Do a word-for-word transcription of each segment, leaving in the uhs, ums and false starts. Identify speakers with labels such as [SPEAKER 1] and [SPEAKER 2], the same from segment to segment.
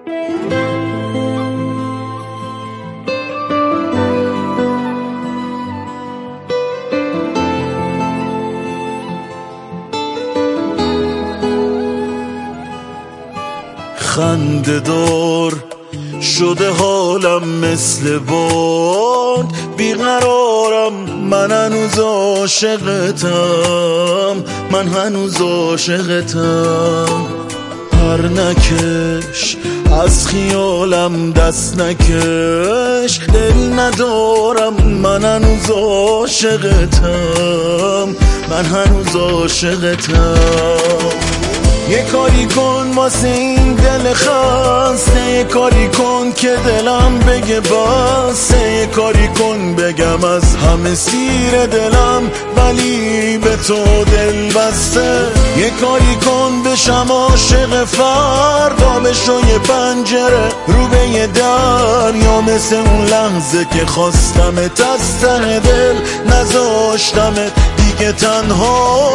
[SPEAKER 1] خنده دار شده حالم مثل باد، بیقرارم من هنوز عاشقتم، من هنوز عاشقتم. پر نکش از خیالم دست نکش، دل ندارم من هنوز عاشقتم، من هنوز عاشقتم. یه کاری کن واسه این دل خسته، یه کاری کن که دلم بگه بسه، یه کاری کن بگم از همه سیر دلم ولی به تو دل بسته. یه کاری کن بشم عاشق فردا، بشو یه پنجره رو به یه دریا، مثل اون لحظه که خواستمت از ته دل نذاشتمت دیگه تنها.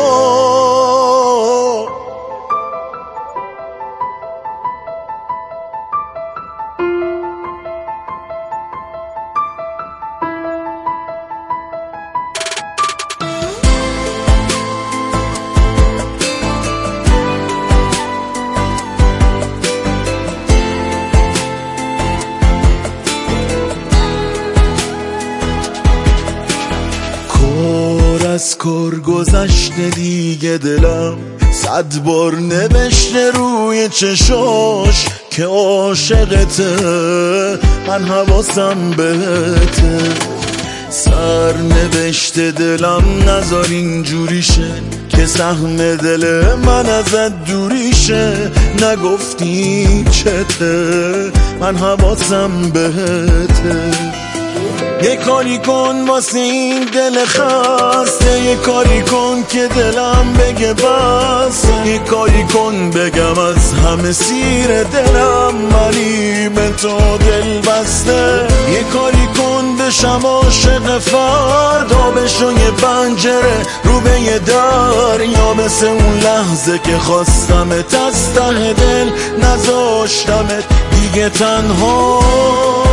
[SPEAKER 1] از کار گذشته دیگه دلم صد بار نوشته روی چشاش که عاشقته، من حواسم بهته. سر نوشته دلم نذار اینجوری شه که سهم دل من ازت دوری شه، نگفتی چته من حواسم بهته. یه کاری کن واسه این دل خسته، یه کاری کن که دلم بگه بس، یه کاری کن بگم از همه سیر دلم ولی به تو دل بسته. یه کاری کن بشم عاشق فردا، بشو یه پنجره رو به یه دریا، مثل اون لحظه که خواستمت از ته دل نذاشتمت دیگه تنها.